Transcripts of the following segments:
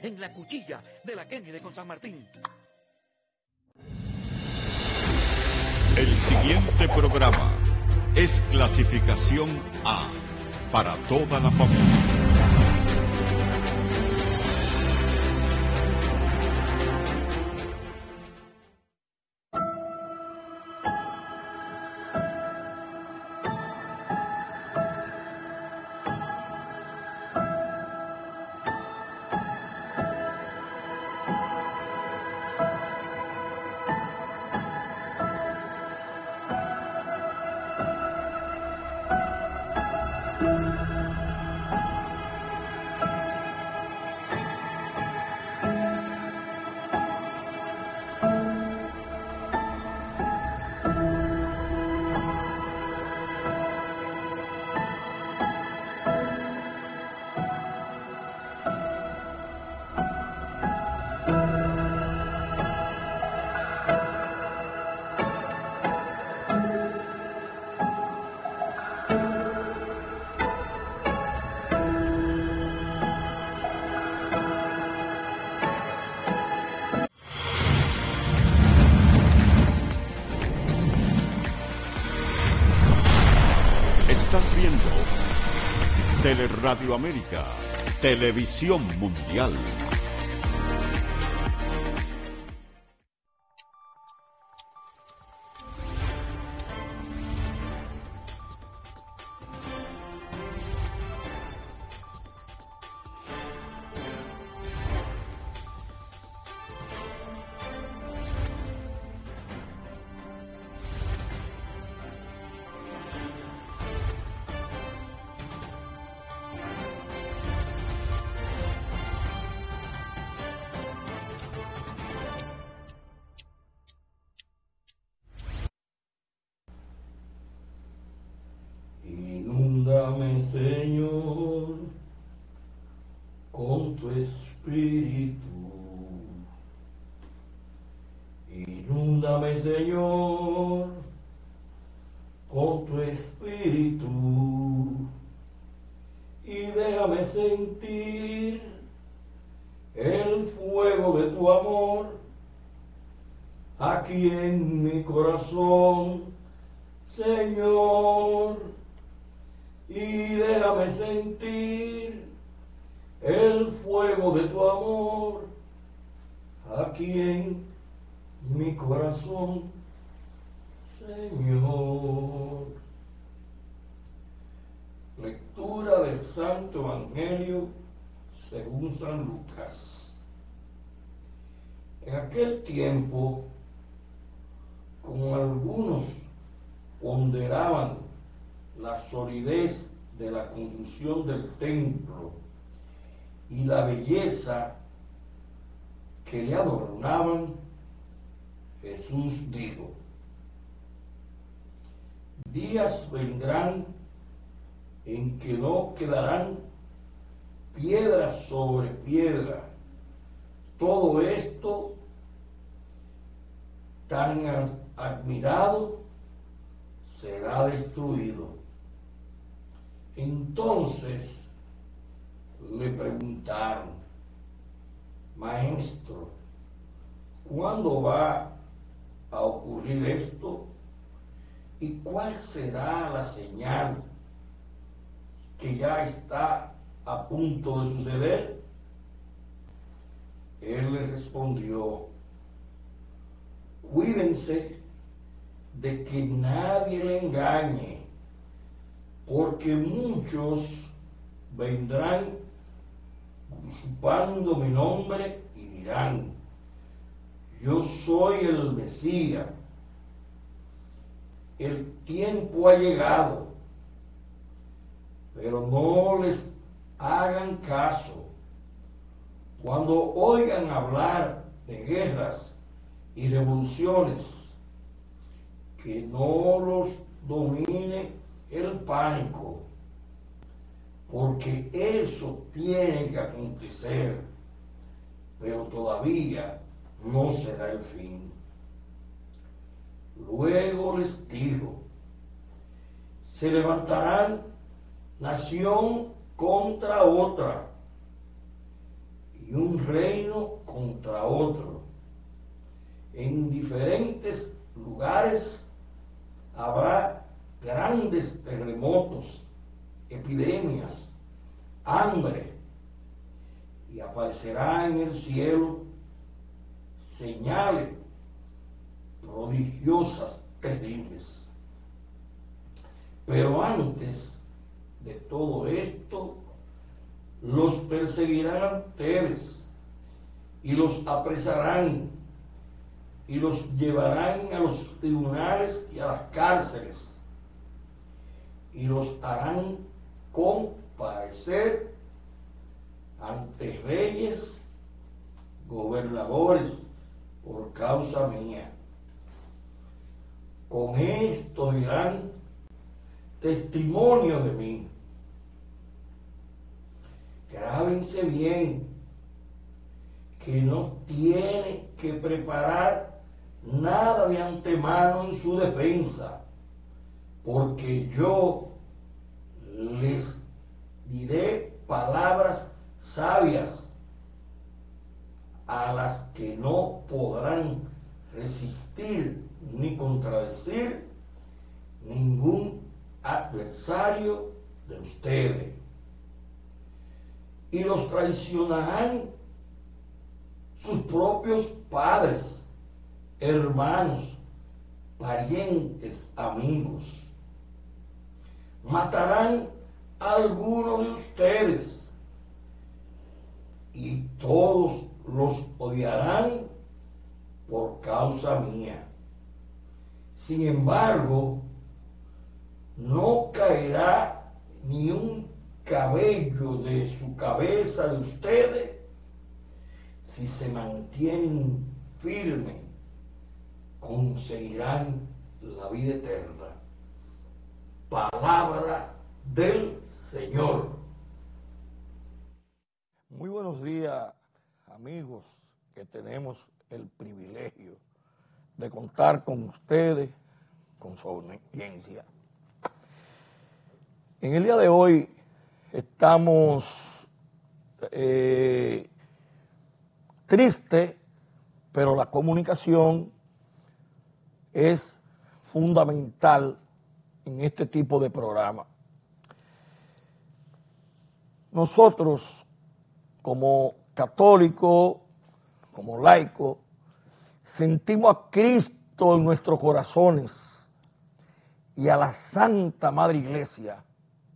en la cuchilla de la Kennedy con San Martín. El siguiente programa es clasificación A para toda la familia. Estás viendo Teleradio América, Televisión Mundial. Inúndame, Señor, con tu espíritu. Inúndame, Señor, con tu espíritu. Y déjame sentir el fuego de tu amor aquí en mi corazón, Señor. Y déjame sentir el fuego de tu amor aquí en mi corazón, Señor. Lectura del Santo Evangelio según San Lucas. En aquel tiempo, como algunos ponderaban la solidez de la construcción del templo y la belleza que le adornaban, Jesús dijo: días vendrán en que no quedarán piedra sobre piedra. Todo esto tan admirado será destruido. Entonces le preguntaron: Maestro, ¿cuándo va a ocurrir esto? ¿Y cuál será la señal que ya está a punto de suceder? Él les respondió: cuídense de que nadie le engañe, porque muchos vendrán usurpando mi nombre y dirán: yo soy el Mesías. El tiempo ha llegado, pero no les hagan caso. Cuando oigan hablar de guerras y revoluciones, que no los domine el pánico, porque eso tiene que acontecer, pero todavía no será el fin. Luego les dijo: se levantarán nación contra otra y un un reino contra otro. En diferentes lugares habrá grandes terremotos, epidemias, hambre, y aparecerá en el cielo señales prodigiosas, terribles. Pero antes de todo esto, los perseguirán a ustedes y los apresarán y los llevarán a los tribunales y a las cárceles y los harán comparecer ante reyes, gobernadores, por causa mía. Con esto dirán testimonio de mí. Grábense bien que no tiene que preparar nada de antemano en su defensa, porque yo les diré palabras sabias a las que no podrán resistir ni contradecir ningún adversario de ustedes. Y los traicionarán sus propios padres, hermanos, parientes, amigos. Matarán a alguno de ustedes y todos los odiarán por causa mía. Sin embargo, no caerá ni un cabello de su cabeza de ustedes si se mantienen firmes, conseguirán la vida eterna. Palabra del Señor. Muy buenos días, amigos, que tenemos el privilegio de contar con ustedes, con su audiencia. En el día de hoy estamos tristes, pero la comunicación es fundamental en este tipo de programa. Nosotros, como católicos, como laicos, sentimos a Cristo en nuestros corazones y a la Santa Madre Iglesia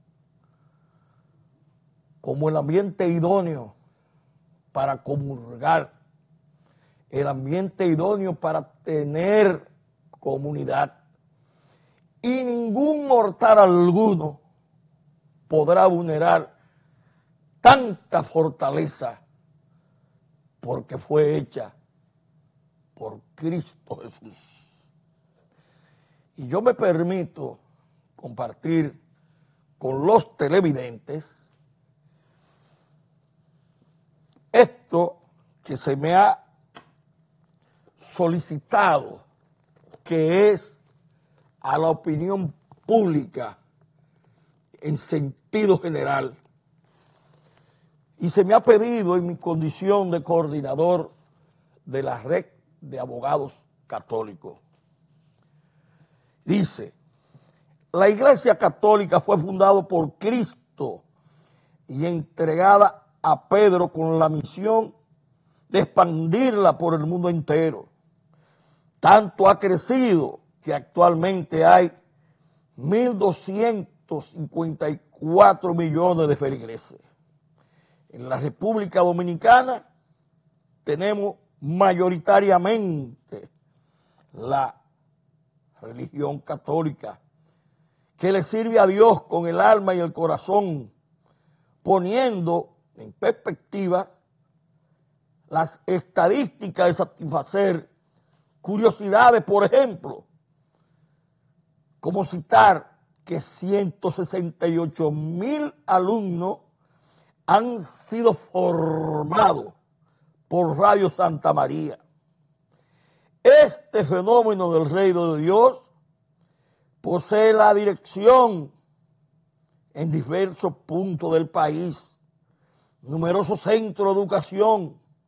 como el ambiente idóneo para comulgar, el ambiente idóneo para tener comunidad. Y ningún mortal alguno podrá vulnerar tanta fortaleza porque fue hecha por Cristo Jesús. Y yo me permito compartir con los televidentes esto que se me ha solicitado, que es a la opinión pública en sentido general. Y se me ha pedido en mi condición de coordinador de la red de abogados católicos. Dice, la Iglesia Católica fue fundada por Cristo y entregada a Pedro con la misión de expandirla por el mundo entero. Tanto ha crecido que actualmente hay 1.254 millones de feligreses. En la República Dominicana tenemos mayoritariamente la religión católica, que le sirve a Dios con el alma y el corazón, poniendo en perspectiva las estadísticas de satisfacer curiosidades, por ejemplo, como citar que 168,000 alumnos han sido formados por Radio Santa María. Este fenómeno del reino de Dios posee la dirección en diversos puntos del país, numerosos centros de educación,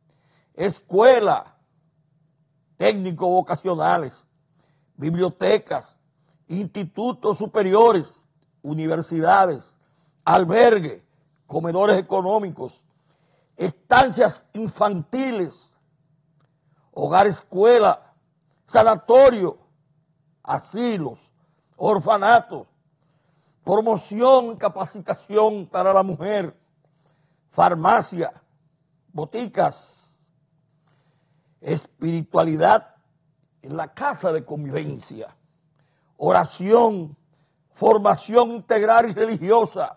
escuelas técnico-vocacionales, bibliotecas, institutos superiores, universidades, albergues, comedores económicos, estancias infantiles, hogar escuela, sanatorio, asilos, orfanatos, promoción y capacitación para la mujer, farmacia, boticas, espiritualidad en la casa de convivencia, oración, formación integral y religiosa,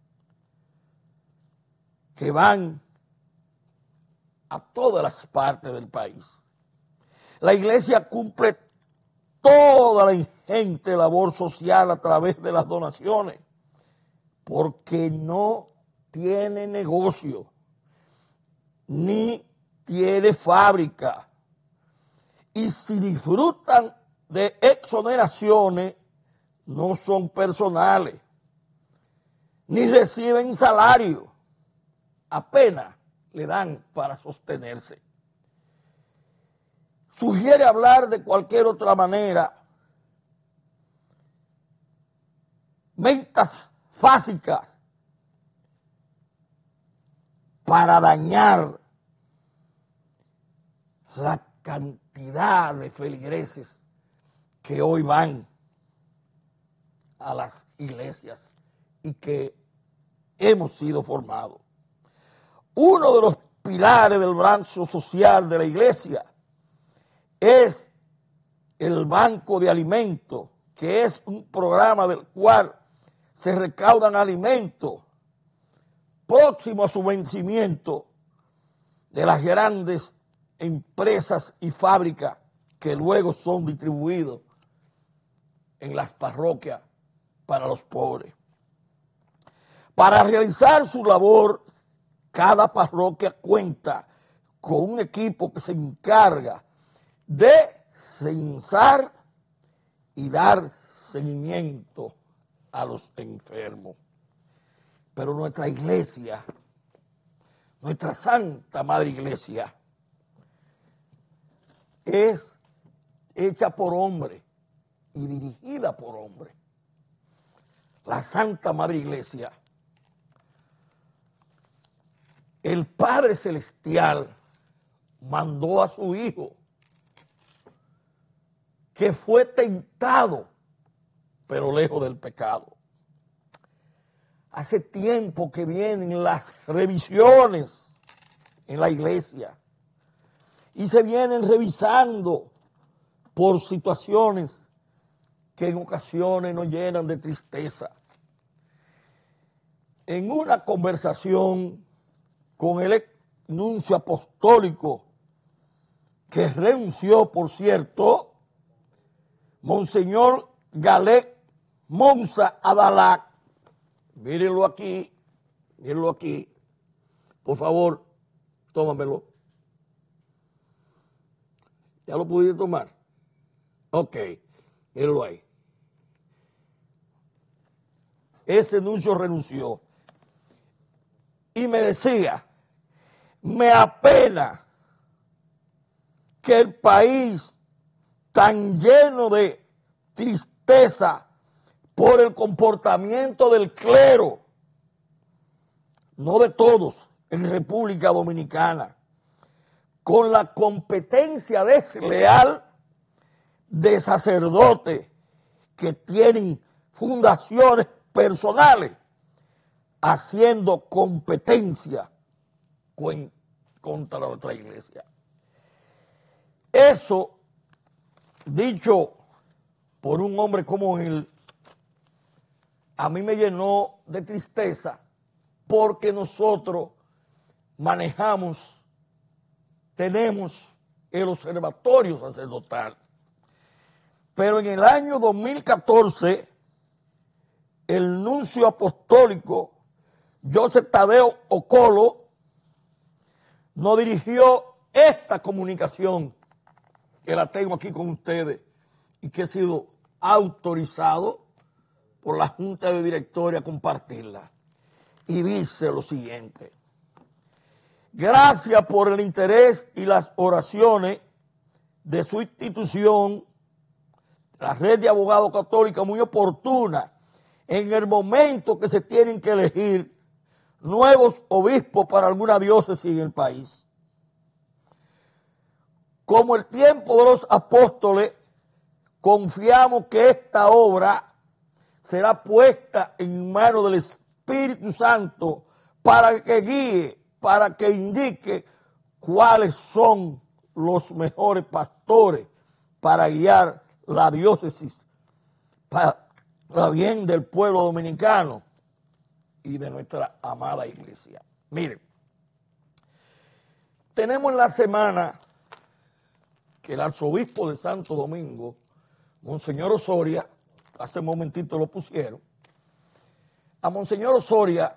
que van a todas las partes del país. La iglesia cumple toda la ingente labor social a través de las donaciones, porque no tiene negocio, ni tiene fábrica. Y si disfrutan de exoneraciones, no son personales, ni reciben salario, apenas le dan para sostenerse. Sugiere hablar de cualquier otra manera, ventas fásicas para dañar la cantidad de feligreses que hoy van a las iglesias y que hemos sido formados. Uno de los pilares del brazo social de la iglesia es el Banco de Alimentos, que es un programa del cual se recaudan alimentos próximos a su vencimiento de las grandes empresas y fábricas que luego son distribuidos en las parroquias para los pobres. Para realizar su labor, cada parroquia cuenta con un equipo que se encarga de censar y dar seguimiento a los enfermos. Pero nuestra iglesia, nuestra Santa Madre Iglesia, es hecha por hombre y dirigida por hombre. La Santa Madre Iglesia, el Padre Celestial mandó a su Hijo, que fue tentado, pero lejos del pecado. Hace tiempo que vienen las revisiones en la iglesia y se vienen revisando por situaciones que en ocasiones nos llenan de tristeza. En una conversación con el nuncio apostólico, que renunció, por cierto, Monseñor Galec Monza Adalac, mírenlo aquí, por favor, tómamelo. ¿Ya lo pudiste tomar? Ok, mírenlo ahí. Ese nuncio renunció y me decía, me apena que el país tan lleno de tristeza por el comportamiento del clero, no de todos, en República Dominicana, con la competencia desleal de sacerdotes que tienen fundaciones personales haciendo competencia contra la otra iglesia. Eso, dicho por un hombre como él, a mí me llenó de tristeza, porque nosotros tenemos el observatorio sacerdotal, pero en el año 2014 el nuncio apostólico Joseph Tadeo Ocolo nos dirigió esta comunicación, que la tengo aquí con ustedes y que he sido autorizado por la Junta de Directoria a compartirla. Y dice lo siguiente: Gracias por el interés y las oraciones de su institución, la Red de Abogados Católicos, muy oportuna en el momento que se tienen que elegir nuevos obispos para alguna diócesis en el país. Como el tiempo de los apóstoles, confiamos que esta obra será puesta en manos del Espíritu Santo para que guíe, para que indique cuáles son los mejores pastores para guiar la diócesis para bien del pueblo dominicano y de nuestra amada iglesia. Miren, tenemos en la semana que el arzobispo de Santo Domingo, Monseñor Osoria, hace un momentito lo pusieron, a Monseñor Osoria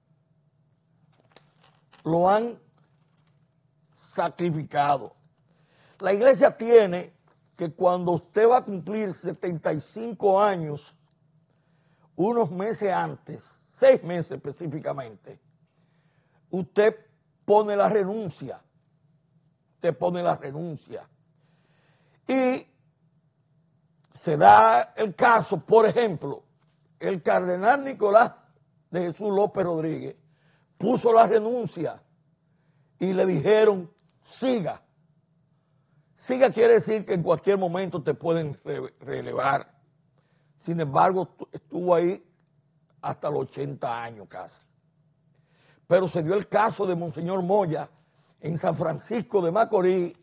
lo han sacrificado. La iglesia tiene que cuando usted va a cumplir 75 años, unos meses antes, 6 meses específicamente, usted pone la renuncia. Usted pone la renuncia. Y se da el caso, por ejemplo, el cardenal Nicolás de Jesús López Rodríguez puso la renuncia y le dijeron, siga. Siga quiere decir que en cualquier momento te pueden relevar. Sin embargo, estuvo ahí hasta los 80 años casi. Pero se dio el caso de Monseñor Moya en San Francisco de Macorís,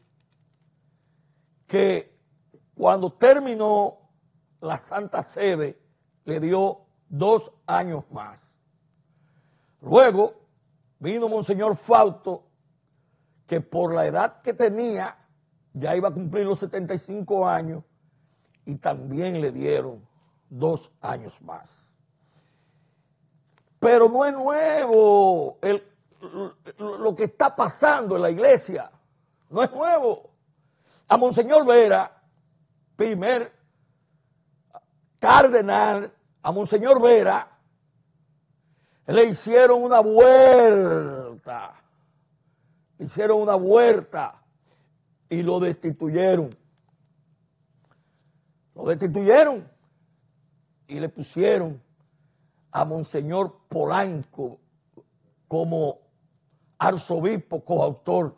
que cuando terminó la Santa Sede le dio 2 años más. Luego vino Monseñor Fausto, que por la edad que tenía ya iba a cumplir los 75 años y también le dieron 2 años más. Pero no es nuevo lo que está pasando en la iglesia, no es nuevo. A Monseñor Vera, primer cardenal, a Monseñor Vera le hicieron una vuelta, y lo destituyeron. Lo destituyeron y le pusieron a Monseñor Polanco como arzobispo coautor.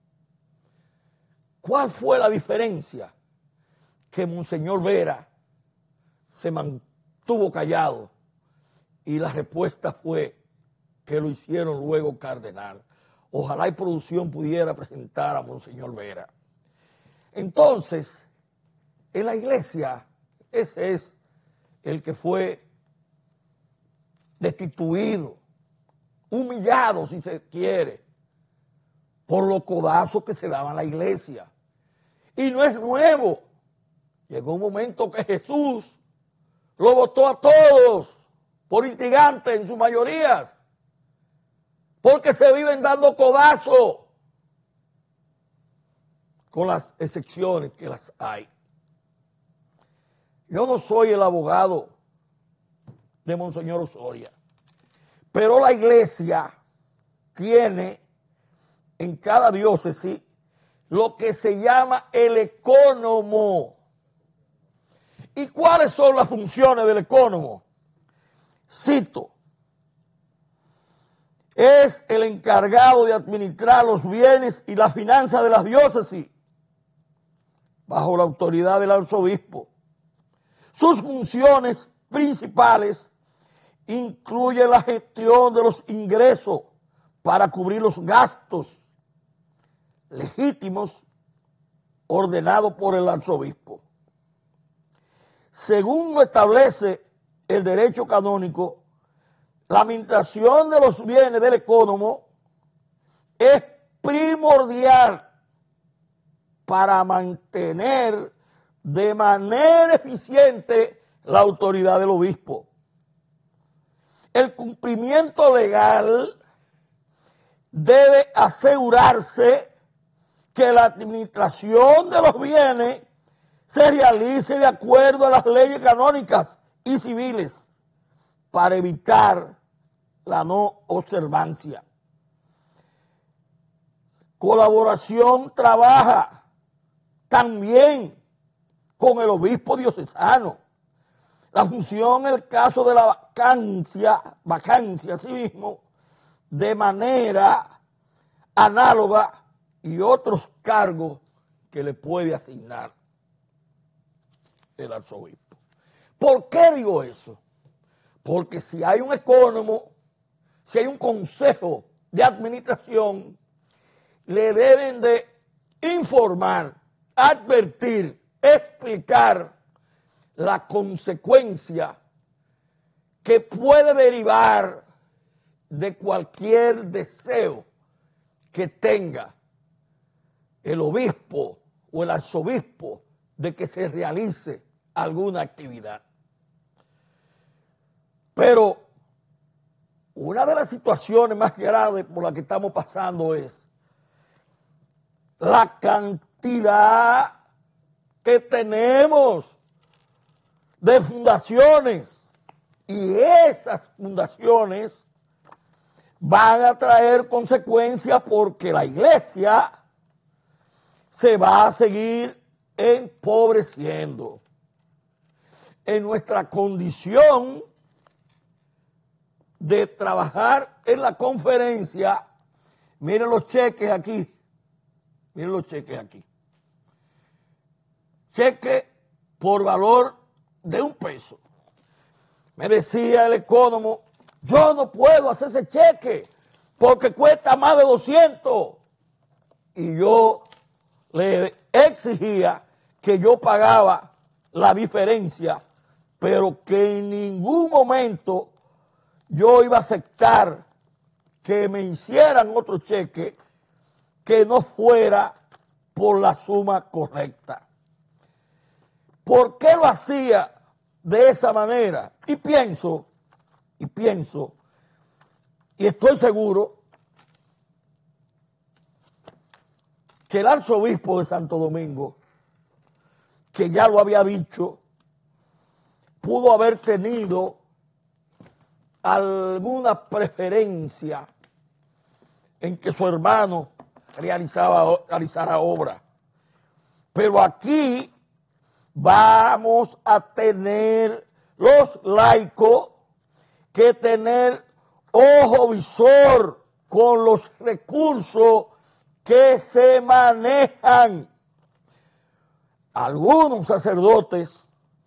¿Cuál fue la diferencia? Que Monseñor Vera se mantuvo callado y la respuesta fue que lo hicieron luego cardenal. Ojalá y producción pudiera presentar a Monseñor Vera. Entonces, en la iglesia, ese es el que fue destituido, humillado si se quiere, por los codazos que se daban a la iglesia. Y no es nuevo. Llegó un momento que Jesús lo votó a todos por intrigantes en su mayoría, porque se viven dando codazos, con las excepciones que las hay. Yo no soy el abogado de Monseñor Osoria, pero la iglesia tiene en cada diócesis lo que se llama el ecónomo. ¿Y cuáles son las funciones del ecónomo? Cito: es el encargado de administrar los bienes y las finanzas de las diócesis bajo la autoridad del arzobispo. Sus funciones principales incluyen la gestión de los ingresos para cubrir los gastos legítimos ordenados por el arzobispo. Según lo establece el derecho canónico, la administración de los bienes del ecónomo es primordial para mantener de manera eficiente la autoridad del obispo. El cumplimiento legal debe asegurarse que la administración de los bienes se realice de acuerdo a las leyes canónicas y civiles para evitar la no observancia. Colaboración trabaja también con el obispo diocesano. La función en el caso de la vacancia asimismo, de manera análoga y otros cargos que le puede asignar el arzobispo. ¿Por qué digo eso? Porque si hay un ecónomo, si hay un consejo de administración, le deben de informar, advertir, explicar la consecuencia que puede derivar de cualquier deseo que tenga el obispo o el arzobispo de que se realice alguna actividad. Pero una de las situaciones más graves por las que estamos pasando es la cantidad que tenemos de fundaciones, y esas fundaciones van a traer consecuencias porque la iglesia se va a seguir empobreciendo. En nuestra condición de trabajar en la conferencia, miren los cheques aquí. Miren los cheques aquí. Cheque por valor de $1. Me decía el ecónomo, yo no puedo hacer ese cheque porque cuesta más de 200. Y yo le exigía que yo pagaba la diferencia, pero que en ningún momento yo iba a aceptar que me hicieran otro cheque que no fuera por la suma correcta. ¿Por qué lo hacía de esa manera? Y pienso, y estoy seguro que el arzobispo de Santo Domingo, que ya lo había dicho, pudo haber tenido alguna preferencia en que su hermano realizara obra. Pero aquí vamos a tener los laicos que tener ojo visor con los recursos que se manejan. Algunos sacerdotes,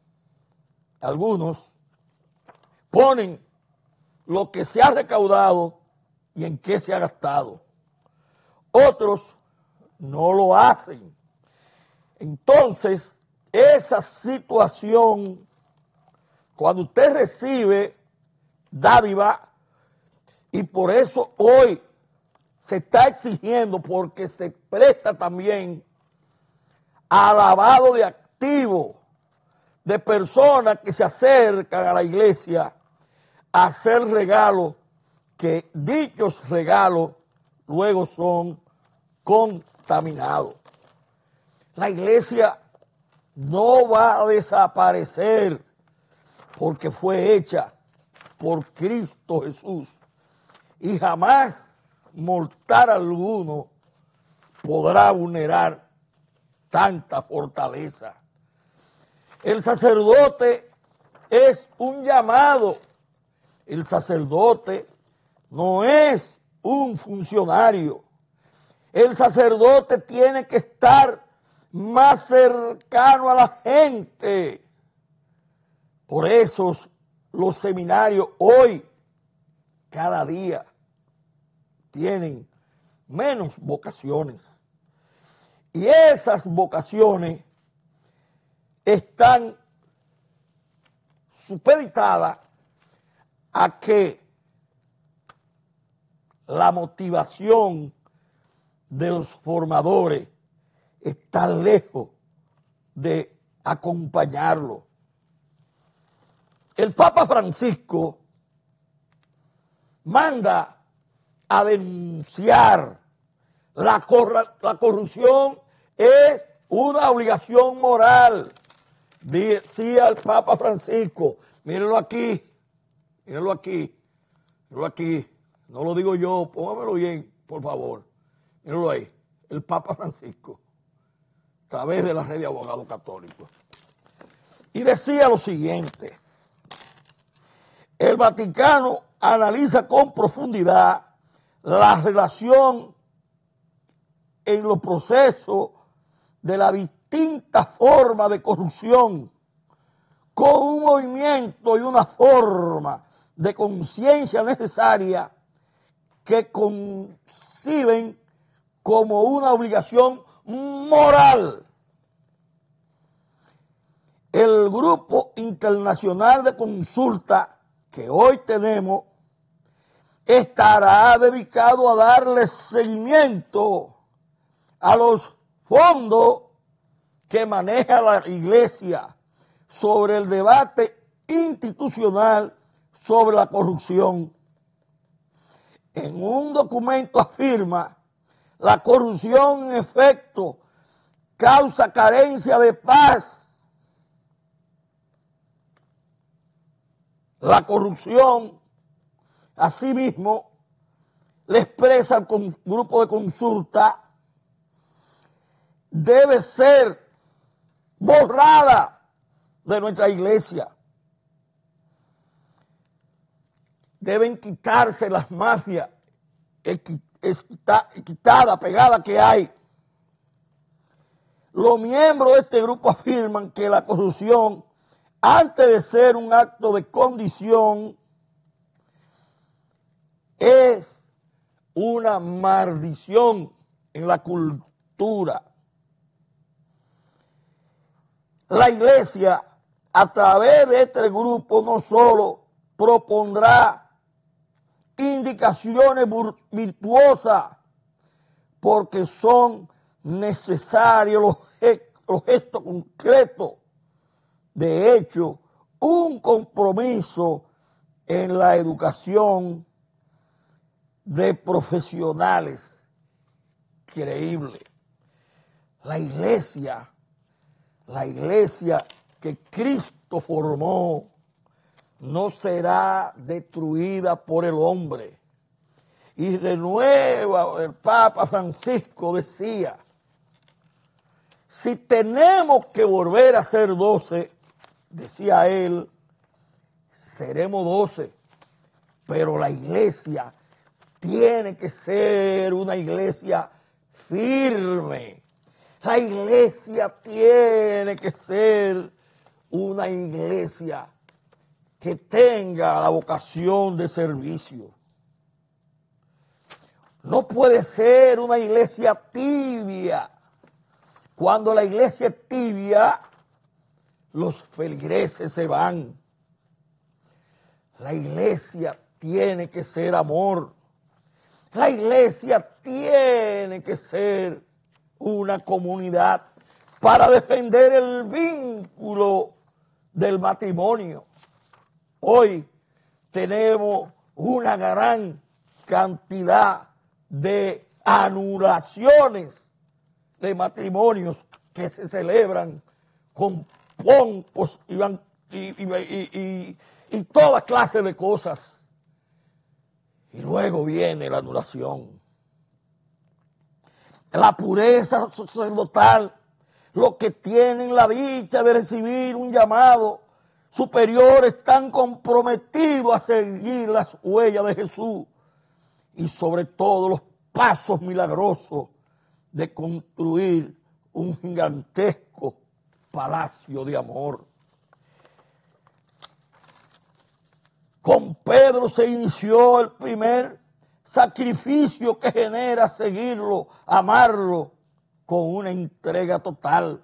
ponen lo que se ha recaudado y en qué se ha gastado. Otros no lo hacen. Entonces, esa situación, cuando usted recibe dádiva, y por eso hoy se está exigiendo, porque se presta también a lavado de activos de personas que se acercan a la iglesia a hacer regalos, que dichos regalos luego son contaminados. La iglesia no va a desaparecer porque fue hecha por Cristo Jesús, y jamás mortal alguno podrá vulnerar tanta fortaleza. El sacerdote es un llamado. El sacerdote no es un funcionario. El sacerdote tiene que estar más cercano a la gente. Por eso los seminarios hoy, cada día, tienen menos vocaciones. Y esas vocaciones están supeditadas a que la motivación de los formadores está lejos de acompañarlo. El Papa Francisco manda a denunciar la corrupción, es una obligación moral. Decía el Papa Francisco, mírenlo aquí, mírenlo aquí, mírenlo aquí, no lo digo yo, póngamelo bien, por favor, mírenlo ahí, el Papa Francisco, a través de la red de abogados católicos. Y decía lo siguiente: el Vaticano analiza con profundidad la relación en los procesos de la distinta forma de corrupción con un movimiento y una forma de conciencia necesaria que conciben como una obligación moral. El Grupo Internacional de Consulta que hoy tenemos estará dedicado a darle seguimiento a los fondos que maneja la Iglesia sobre el debate institucional sobre la corrupción. En un documento afirma: la corrupción en efecto causa carencia de paz. La corrupción, asimismo, le expresa el grupo de consulta, debe ser borrada de nuestra iglesia. Deben quitarse las mafias quitadas, pegadas que hay. Los miembros de este grupo afirman que la corrupción, antes de ser un acto de condición, es una maldición en la cultura. La iglesia, a través de este grupo, no solo propondrá indicaciones virtuosas, porque son necesarios los gestos concretos. De hecho, un compromiso en la educación de profesionales creíble. La iglesia que Cristo formó no será destruida por el hombre. Y de nuevo el Papa Francisco decía: si tenemos que volver a ser 12, decía él, seremos 12, pero la iglesia tiene que ser una iglesia firme. La iglesia tiene que ser una iglesia que tenga la vocación de servicio. No puede ser una iglesia tibia. Cuando la iglesia es tibia, los feligreses se van. La iglesia tiene que ser amor. La iglesia tiene que ser una comunidad para defender el vínculo del matrimonio. Hoy tenemos una gran cantidad de anulaciones de matrimonios que se celebran con pompos y toda clase de cosas. Y luego viene la anulación. La pureza sacerdotal, los que tienen la dicha de recibir un llamado superior están comprometidos a seguir las huellas de Jesús y sobre todo los pasos milagrosos de construir un gigantesco palacio de amor. Con Pedro se inició el primer sacrificio que genera seguirlo, amarlo con una entrega total.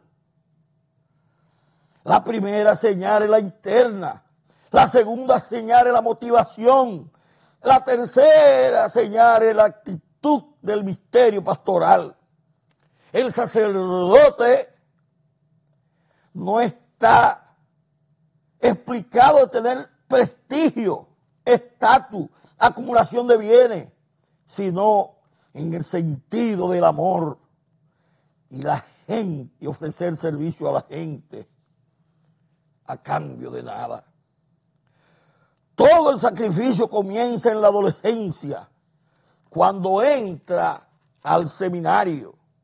La primera señal es la interna, la segunda señal es la motivación, la tercera señal es la actitud del misterio pastoral. El sacerdote no está explicado de tener prestigio, estatus, acumulación de bienes, sino en el sentido del amor y la gente, y ofrecer servicio a la gente a cambio de nada. Todo el sacrificio comienza en la adolescencia, cuando entra al seminario.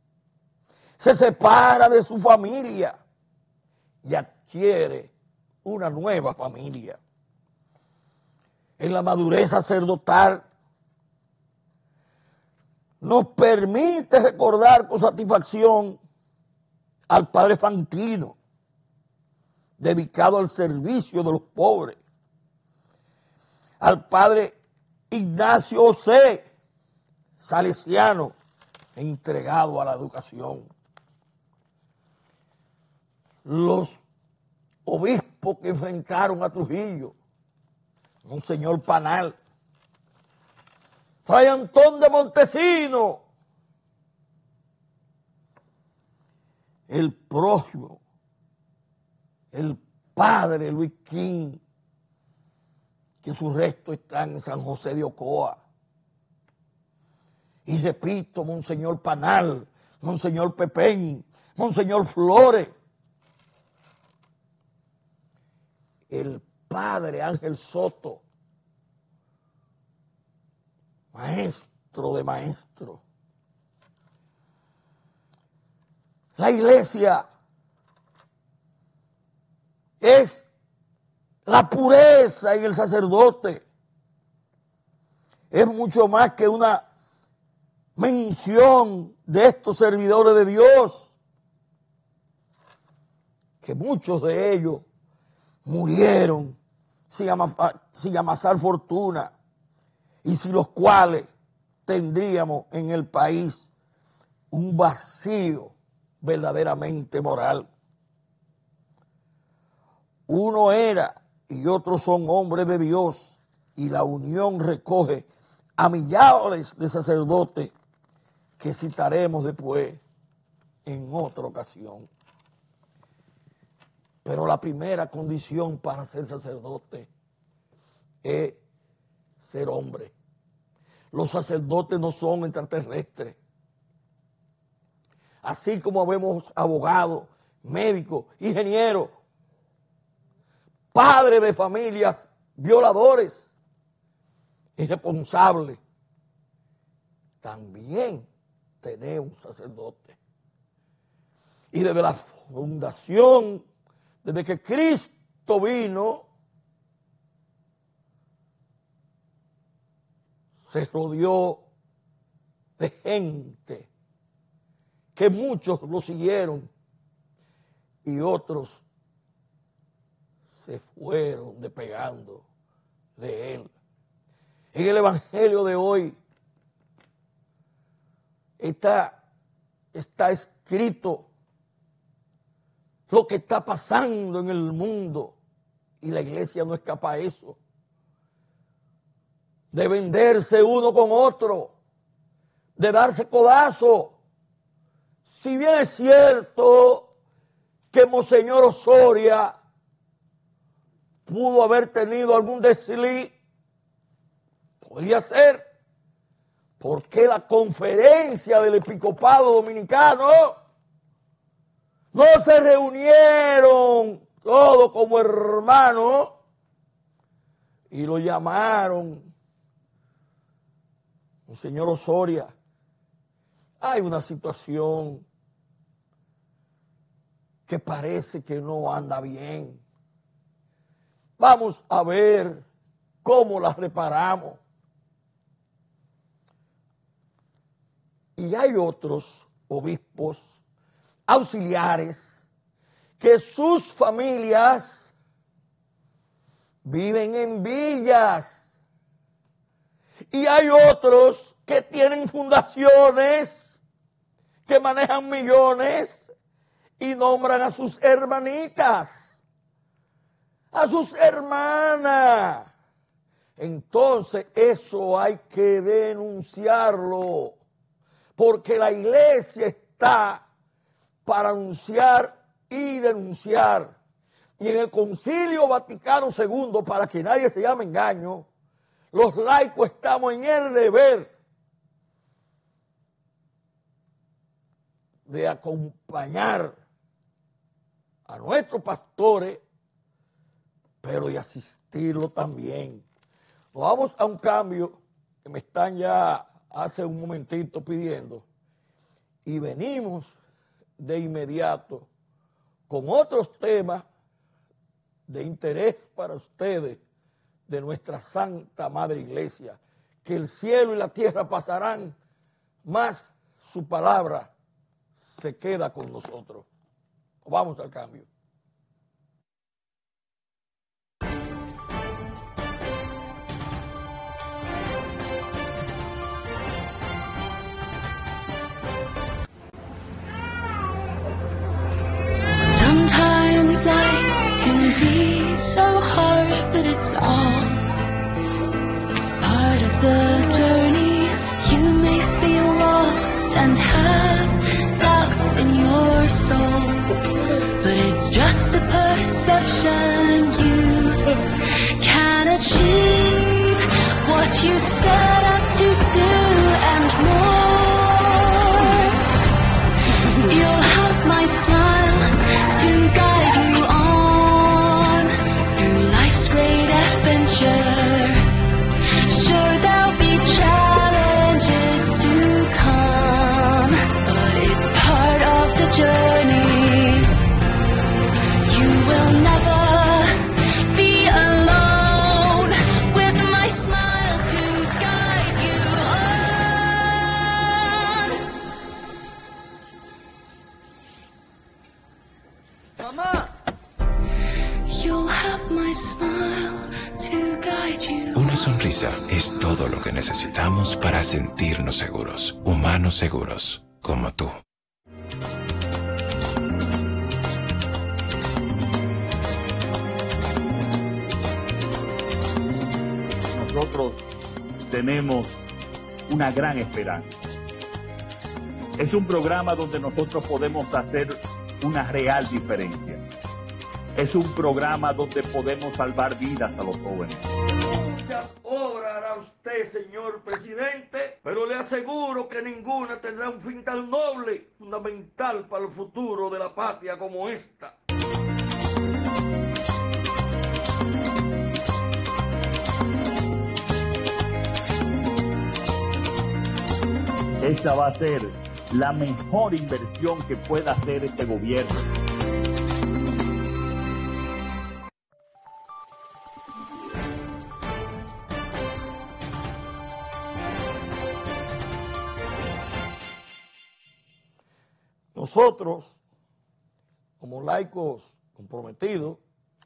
se separa de su familia y adquiere una nueva familia. En la madurez sacerdotal nos permite recordar con satisfacción al padre Fantino, dedicado al servicio de los pobres, al padre Ignacio José, salesiano, entregado a la educación. Los obispos que enfrentaron a Trujillo, Monseñor Panal, Fray Antón de Montesino, el próximo, el padre Luis King, que sus restos están en San José de Ocoa. Y repito, Monseñor Panal, Monseñor Pepén, Monseñor Flores, el padre Ángel Soto, maestro de maestros. La iglesia es la pureza en el sacerdote. Es mucho más que una mención de estos servidores de Dios, que muchos de ellos murieron sin amasar fortuna y sin los cuales tendríamos en el país un vacío verdaderamente moral. Uno era y otros son hombres de Dios, y la unión recoge a millares de sacerdotes que citaremos después en otra ocasión. Pero la primera condición para ser sacerdote es ser hombre. Los sacerdotes no son extraterrestres. Así como vemos abogados, médicos, ingenieros, padres de familias, violadores, irresponsables, también tenemos un sacerdote. Y desde la fundación, desde que Cristo vino, se rodeó de gente que muchos lo siguieron y otros se fueron despegando de él. En el evangelio de hoy está escrito lo que está pasando en el mundo, y la iglesia no escapa a eso, de venderse uno con otro, de darse codazo. Si bien es cierto que Monseñor Osoria pudo haber tenido algún desliz, podría ser, porque la conferencia del episcopado dominicano no se reunieron todos como hermanos y lo llamaron: Monseñor Osoria, hay una situación que parece que no anda bien. Vamos a ver cómo la reparamos. Y hay otros obispos auxiliares que sus familias viven en villas. Y hay otros que tienen fundaciones, que manejan millones y nombran a sus hermanitas, a sus hermanas. Entonces eso hay que denunciarlo, porque la iglesia está para anunciar y denunciar. Y en el Concilio Vaticano II, para que nadie se llame engaño, los laicos estamos en el deber de acompañar a nuestros pastores, pero de asistirlo también. Vamos a un cambio que me están ya hace un momentito pidiendo, y venimos de inmediato con otros temas de interés para ustedes de nuestra Santa Madre Iglesia, que el cielo y la tierra pasarán, mas su palabra se queda con nosotros. Vamos al cambio. Sometimes life can be so hard, but it's all part of the journey. You may feel lost and have doubts in your soul, but it's just a perception. You can achieve what you set out to do and more. You'll have my smile to guide you on through life's great adventure. Sure, there'll be challenges to come, but it's part of the journey. You will never be alone with my smile to guide you on. ¡Mamá! You'll have my smile to guide you. Una sonrisa es todo lo que necesitamos para sentirnos seguros, humanos seguros, como tú. Nosotros tenemos una gran esperanza. Es un programa donde nosotros podemos hacer una real diferencia. Es un programa donde podemos salvar vidas a los jóvenes. Muchas obras hará usted, señor presidente, pero le aseguro que ninguna tendrá un fin tan noble, fundamental para el futuro de la patria como esta. Esta va a ser la mejor inversión que pueda hacer este gobierno. Nosotros, como laicos comprometidos,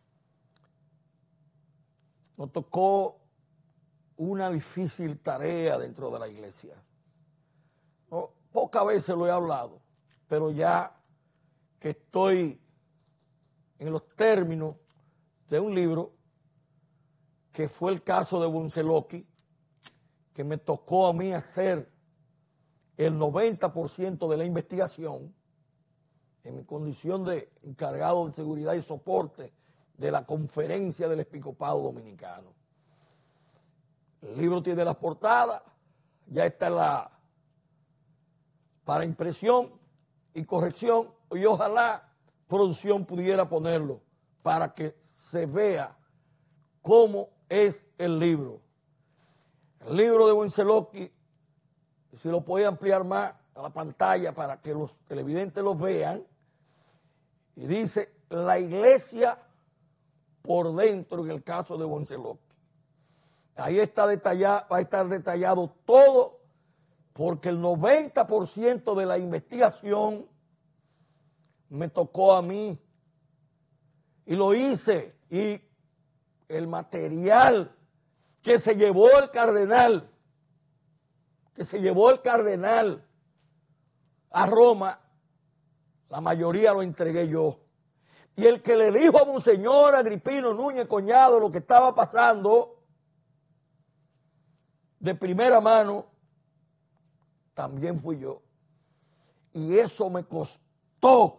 nos tocó una difícil tarea dentro de la iglesia. No, pocas veces lo he hablado, pero ya que estoy en los términos de un libro que fue el caso de Bonceloqui, que me tocó a mí hacer el 90% de la investigación en mi condición de encargado de seguridad y soporte de la Conferencia del Episcopado Dominicano. El libro tiene las portadas, ya está para impresión y corrección, y ojalá producción pudiera ponerlo para que se vea cómo es el libro. El libro de Bonceloqui, si lo puede ampliar más a la pantalla para que los televidentes lo vean, y dice la iglesia por dentro en el caso de Bonceloqui. Ahí está detallado, va a estar detallado todo, porque el 90% de la investigación me tocó a mí y lo hice, y el material que se llevó el cardenal a Roma, la mayoría lo entregué yo. Y el que le dijo a Monseñor Agripino Núñez Coñado lo que estaba pasando de primera mano, también fui yo. Y eso me costó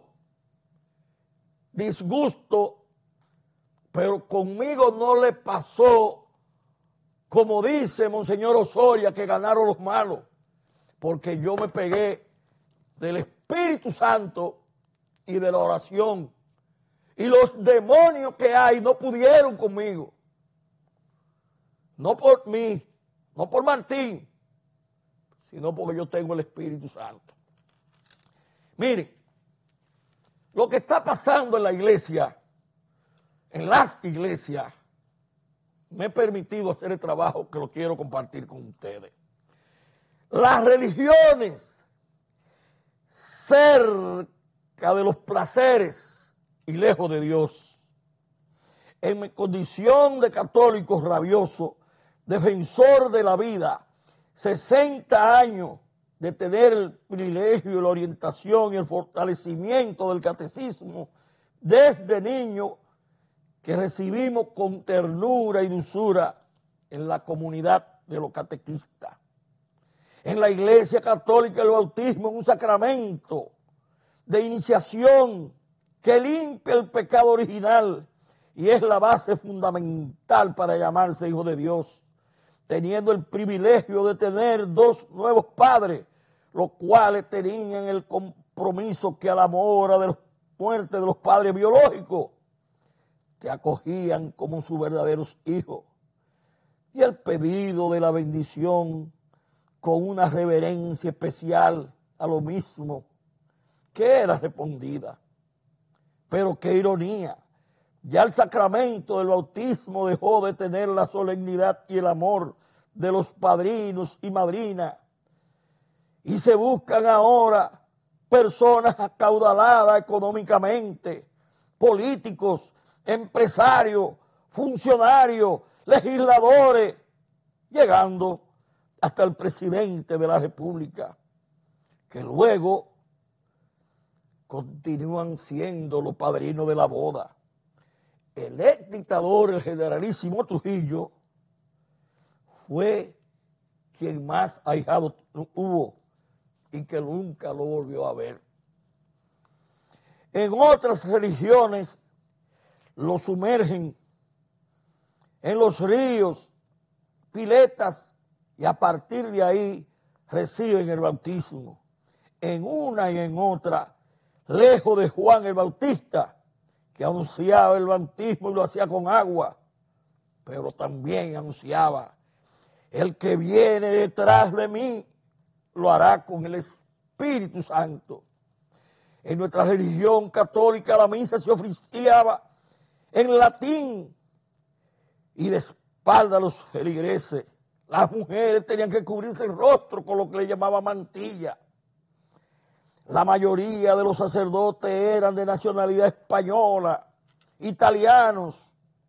disgusto, pero conmigo no le pasó, como dice Monseñor Osoria, que ganaron los malos, porque yo me pegué del Espíritu Santo y de la oración, y los demonios que hay no pudieron conmigo, no por mí, no por Martín, sino porque yo tengo el Espíritu Santo. Miren, Lo que está pasando en la iglesia, en las iglesias, me he permitido hacer el trabajo que lo quiero compartir con ustedes. Las religiones, cerca de los placeres y lejos de Dios. En mi condición de católico rabioso, defensor de la vida, 60 años de tener el privilegio y la orientación y el fortalecimiento del catecismo desde niño, que recibimos con ternura y dulzura en la comunidad de los catequistas. En la Iglesia Católica el bautismo es un sacramento de iniciación que limpia el pecado original y es la base fundamental para llamarse hijo de Dios, teniendo el privilegio de tener 2 nuevos padres, los cuales tenían el compromiso que a la hora de la muerte de los padres biológicos te acogían como sus verdaderos hijos, y el pedido de la bendición con una reverencia especial a lo mismo que era respondida. Pero qué ironía, ya el sacramento del bautismo dejó de tener la solemnidad y el amor de los padrinos y madrinas, y se buscan ahora personas acaudaladas económicamente, políticos, empresarios, funcionarios, legisladores, llegando hasta el presidente de la República, que luego continúan siendo los padrinos de la boda. El ex dictador, el generalísimo Trujillo, fue quien más ahijado hubo y que nunca lo volvió a ver. En otras religiones lo sumergen en los ríos, piletas, y a partir de ahí reciben el bautismo. En una y en otra, lejos de Juan el Bautista, que anunciaba el bautismo y lo hacía con agua, pero también anunciaba: el que viene detrás de mí lo hará con el Espíritu Santo. En nuestra religión católica la misa se oficiaba en latín y de espalda a los feligreses. Las mujeres tenían que cubrirse el rostro con lo que le llamaba mantilla. La mayoría de los sacerdotes eran de nacionalidad española, italianos.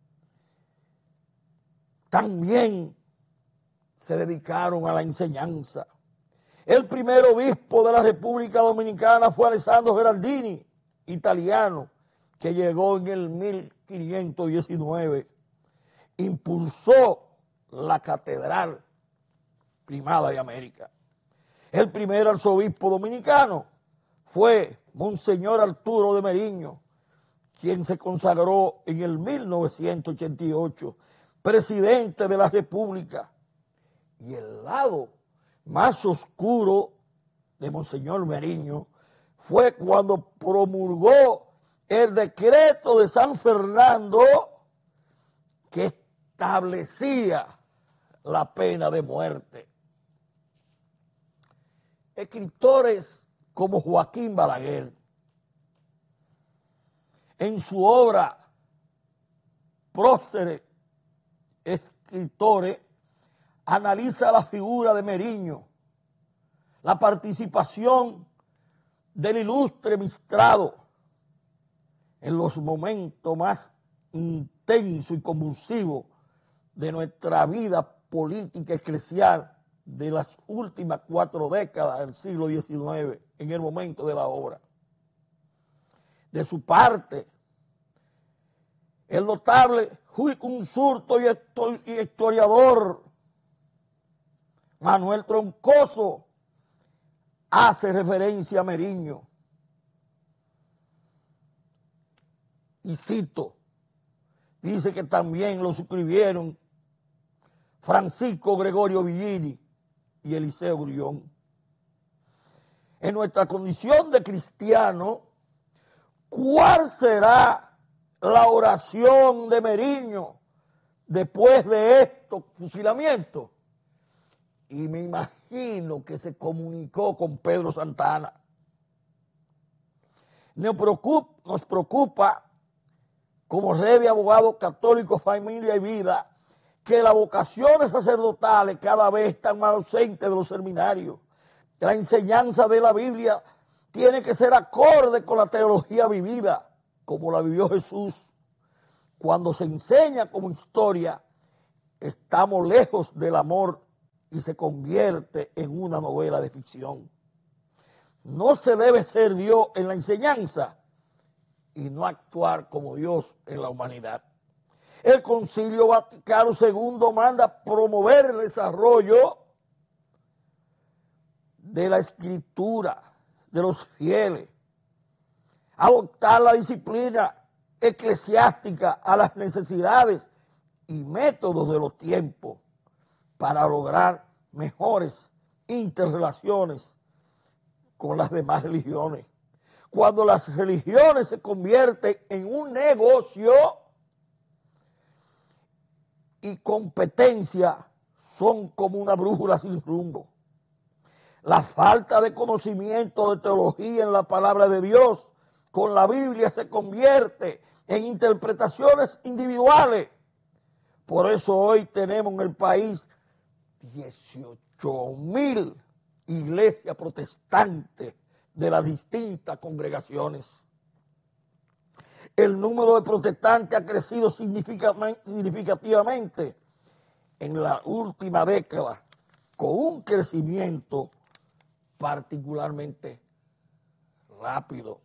También se dedicaron a la enseñanza. El primer obispo de la República Dominicana fue Alessandro Geraldini, italiano, que llegó en el 1519. Impulsó la Catedral Primada de América. El primer arzobispo dominicano fue Monseñor Arturo de Meriño, quien se consagró en el 1988, presidente de la República. Y el lado más oscuro de Monseñor Meriño fue cuando promulgó el decreto de San Fernando que establecía la pena de muerte. Escritores como Joaquín Balaguer, en su obra Próceres Escritores, analiza la figura de Meriño, la participación del ilustre Mistrado en los momentos más intensos y convulsivos de nuestra vida política eclesial de las últimas 4 décadas del siglo XIX, en el momento de la obra. De su parte, el notable jurisconsulto y historiador Manuel Troncoso hace referencia a Meriño. Y cito, dice que también lo suscribieron Francisco Gregorio Villini y Eliseo Grullón. En nuestra condición de cristiano, ¿cuál será la oración de Meriño después de estos fusilamientos? Y me imagino que se comunicó con Pedro Santana. Nos preocupa como red de abogados católicos, familia y vida, que las vocaciones sacerdotales cada vez están más ausentes de los seminarios. La enseñanza de la Biblia tiene que ser acorde con la teología vivida, como la vivió Jesús. Cuando se enseña como historia, estamos lejos del amor y se convierte en una novela de ficción. No se debe ser Dios en la enseñanza y no actuar como Dios en la humanidad. El Concilio Vaticano II manda promover el desarrollo de la escritura de los fieles, adoptar la disciplina eclesiástica a las necesidades y métodos de los tiempos para lograr mejores interrelaciones con las demás religiones. Cuando las religiones se convierten en un negocio y competencia, son como una brújula sin rumbo. La falta de conocimiento de teología en la palabra de Dios con la Biblia se convierte en interpretaciones individuales. Por eso hoy tenemos en el país 18,000 iglesias protestantes de las distintas congregaciones. El número de protestantes ha crecido significativamente en la última década, con un crecimiento particularmente rápido.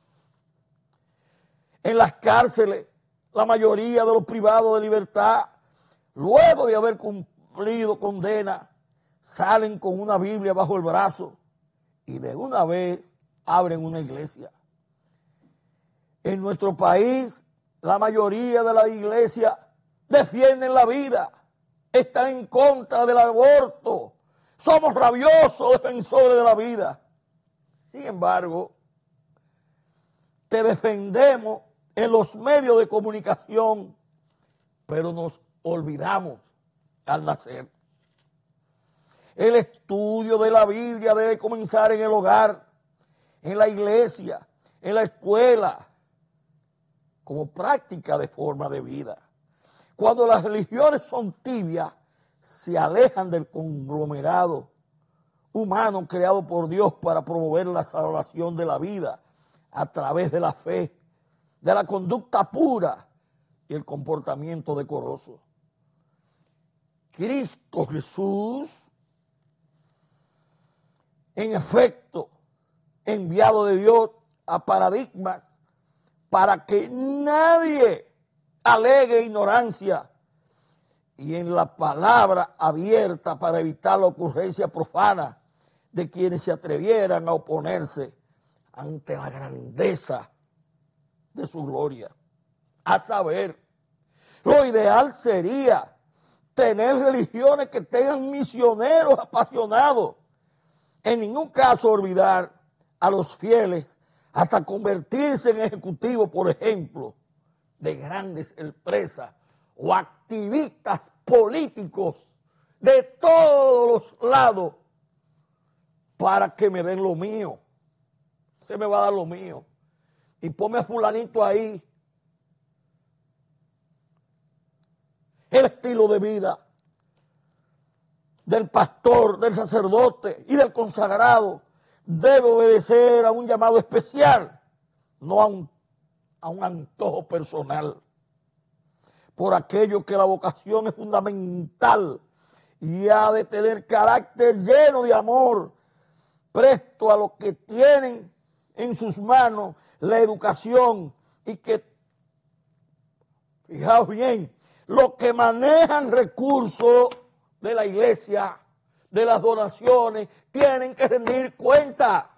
En las cárceles, la mayoría de los privados de libertad, luego de haber cumplido condena, salen con una Biblia bajo el brazo y de una vez abren una iglesia. En nuestro país, la mayoría de las iglesias defienden la vida, están en contra del aborto, somos rabiosos defensores de la vida. Sin embargo, te defendemos en los medios de comunicación, pero nos olvidamos al nacer. El estudio de la Biblia debe comenzar en el hogar, en la iglesia, en la escuela, como práctica de forma de vida. Cuando las religiones son tibias, se alejan del conglomerado humano creado por Dios para promover la salvación de la vida a través de la fe, de la conducta pura y el comportamiento decoroso. Cristo Jesús, en efecto, enviado de Dios a paradigmas para que nadie alegue ignorancia y en la palabra abierta para evitar la ocurrencia profana de quienes se atrevieran a oponerse ante la grandeza de su gloria. A saber, lo ideal sería tener religiones que tengan misioneros apasionados. En ningún caso olvidar a los fieles hasta convertirse en ejecutivos, por ejemplo, de grandes empresas o activistas políticos de todos los lados para que me den lo mío. Se me va a dar lo mío. Y ponme a fulanito ahí. El estilo de vida del pastor, del sacerdote y del consagrado debe obedecer a un llamado especial, no a un antojo personal. Por aquello que la vocación es fundamental y ha de tener carácter lleno de amor, presto a lo que tienen en sus manos la educación y que, fijaos bien, los que manejan recursos de la iglesia, de las donaciones, tienen que rendir cuenta.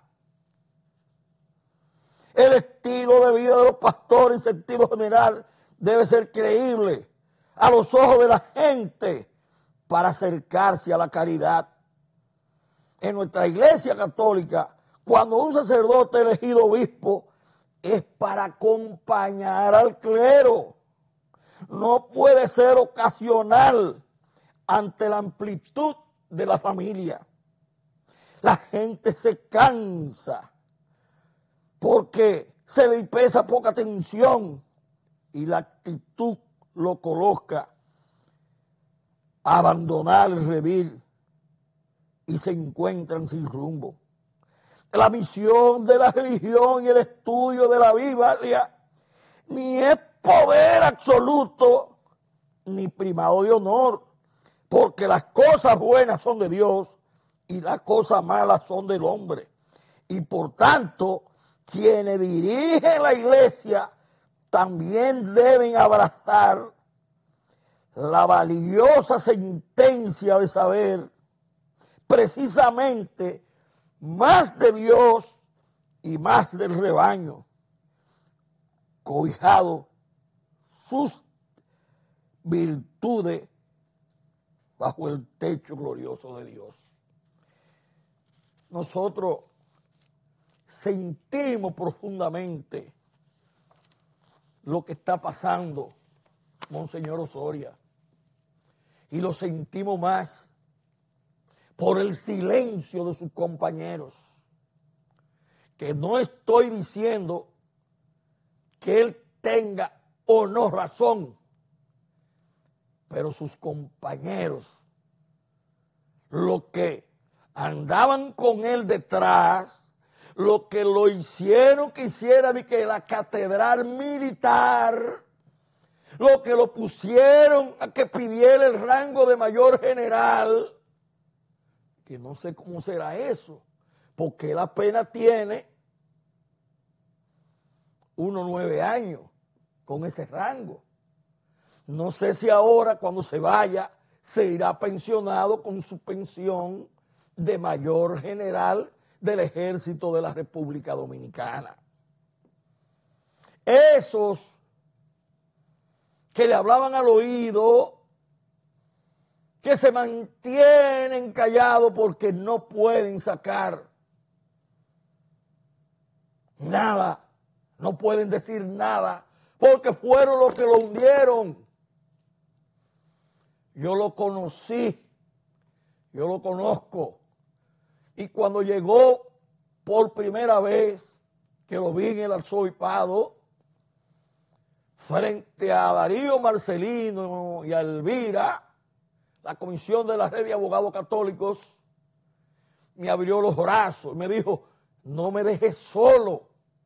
El estilo de vida de los pastores en sentido general debe ser creíble a los ojos de la gente para acercarse a la caridad. En nuestra iglesia católica, cuando un sacerdote elegido obispo, es para acompañar al clero. No puede ser ocasional ante la amplitud de la familia. La gente se cansa porque se le presta poca atención y la actitud lo coloca a abandonar el redil y se encuentran sin rumbo. La misión de la religión y el estudio de la Biblia ni es poder absoluto ni primado de honor, porque las cosas buenas son de Dios y las cosas malas son del hombre. Y por tanto, quienes dirigen la iglesia también deben abrazar la valiosa sentencia de saber precisamente más de Dios y más del rebaño, cobijado sus virtudes bajo el techo glorioso de Dios. Nosotros sentimos profundamente lo que está pasando, Monseñor Osoria, y lo sentimos más por el silencio de sus compañeros, que no estoy diciendo que él tenga o no razón, pero sus compañeros, los que andaban con él detrás, lo que lo hicieron que hiciera de que la catedral militar, lo que lo pusieron a que pidiera el rango de mayor general, que no sé cómo será eso, porque él apenas tiene unos 9 años con ese rango. No sé si ahora cuando se vaya se irá pensionado con su pensión de mayor general del Ejército de la República Dominicana. Esos que le hablaban al oído, que se mantienen callados porque no pueden sacar nada, no pueden decir nada, porque fueron los que lo hundieron. Yo lo conocí, yo lo conozco, y cuando llegó por primera vez, que lo vi en el arzobispado, frente a Darío Marcelino y a Elvira, la Comisión de la Red de Abogados Católicos, me abrió los brazos y me dijo, no me dejes solo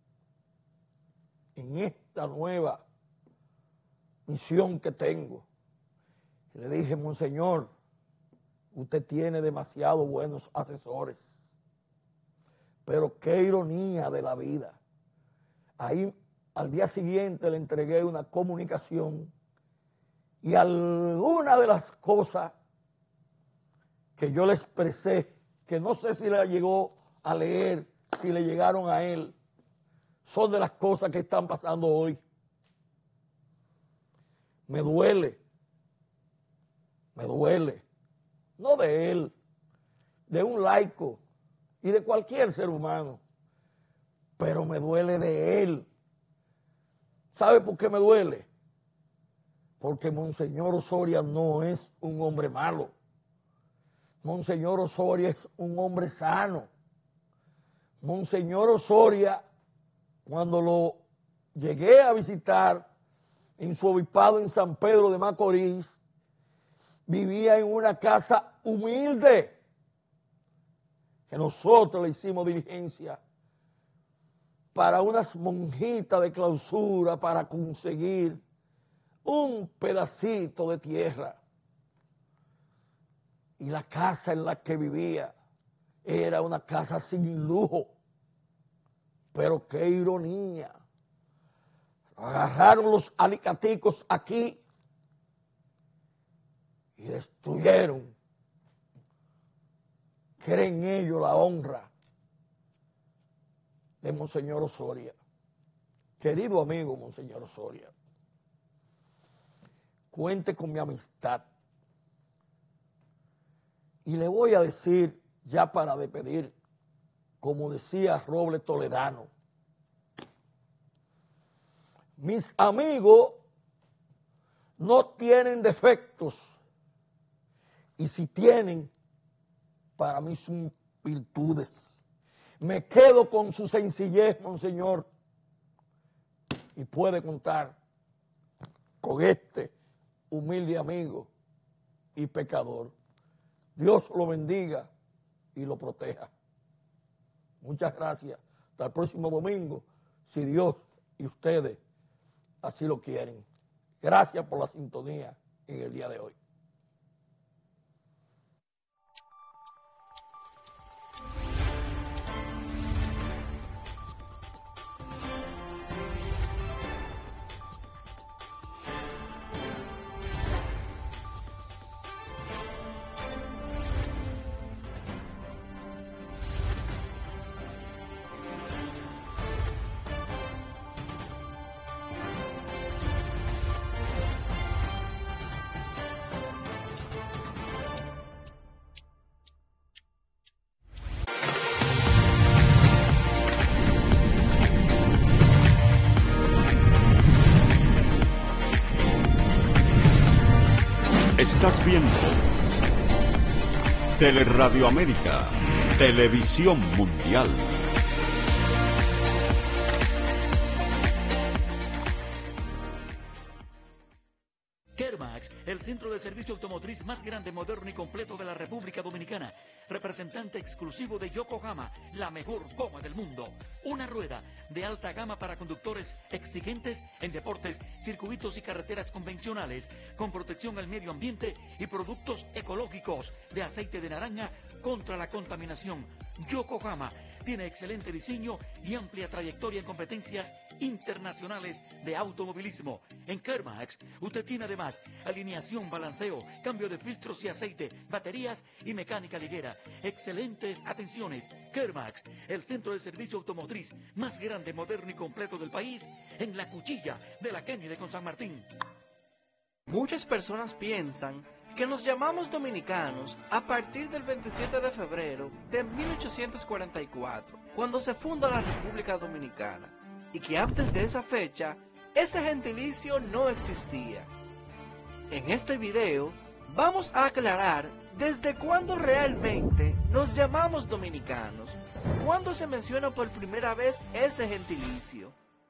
en esta nueva misión que tengo. Y le dije, Monseñor, usted tiene demasiado buenos asesores, pero qué ironía de la vida. Ahí al día siguiente le entregué una comunicación y alguna de las cosas que yo le expresé, que no sé si la llegó a leer, si le llegaron a él, son de las cosas que están pasando hoy. Me duele, no de él, de un laico y de cualquier ser humano, pero me duele de él. ¿Sabe por qué me duele? Porque Monseñor Osoria no es un hombre malo. Monseñor Osoria es un hombre sano. Monseñor Osoria, cuando lo llegué a visitar en su obispado en San Pedro de Macorís, vivía en una casa humilde, que nosotros le hicimos diligencia para unas monjitas de clausura para conseguir un pedacito de tierra. Y la casa en la que vivía era una casa sin lujo. Pero qué ironía. Agarraron los alicaticos aquí y destruyeron. Creen ellos la honra de Monseñor Osoria. Querido amigo Monseñor Osoria, cuente con mi amistad. Y le voy a decir, ya para despedir, como decía Roble Toledano, mis amigos no tienen defectos, y si tienen, para mí son virtudes. Me quedo con su sencillez, Monseñor, y puede contar con este humilde amigo y pecador. Dios lo bendiga y lo proteja. Muchas gracias. Hasta el próximo domingo, si Dios y ustedes así lo quieren. Gracias por la sintonía en el día de hoy. Estás viendo Teleradio América, Televisión Mundial. Kermax, el centro de servicio automotriz más grande, moderno y completo de la República Dominicana. Representante exclusivo de Yokohama, la mejor goma del mundo. Una rueda de alta gama para conductores exigentes en deportes, circuitos y carreteras convencionales, con protección al medio ambiente y productos ecológicos de aceite de naranja contra la contaminación. Yokohama tiene excelente diseño y amplia trayectoria en competencias internacionales de automovilismo. En Kermax, usted tiene además alineación, balanceo, cambio de filtros y aceite, baterías y mecánica ligera. Excelentes atenciones. Kermax, el centro de servicio automotriz más grande, moderno y completo del país, en la cuchilla de la Kennedy con San Martín. Muchas personas piensan que nos llamamos dominicanos a partir del 27 de febrero de 1844, cuando se funda la República Dominicana, y que antes de esa fecha, ese gentilicio no existía. En este video, vamos a aclarar desde cuándo realmente nos llamamos dominicanos, cuándo se menciona por primera vez ese gentilicio.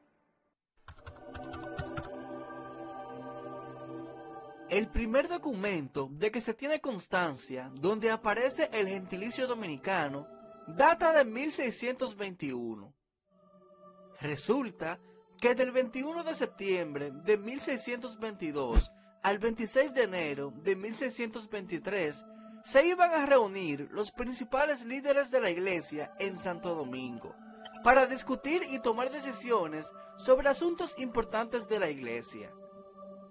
El primer documento de que se tiene constancia donde aparece el gentilicio dominicano data de 1621. Resulta que del 21 de septiembre de 1622 al 26 de enero de 1623 se iban a reunir los principales líderes de la iglesia en Santo Domingo para discutir y tomar decisiones sobre asuntos importantes de la iglesia.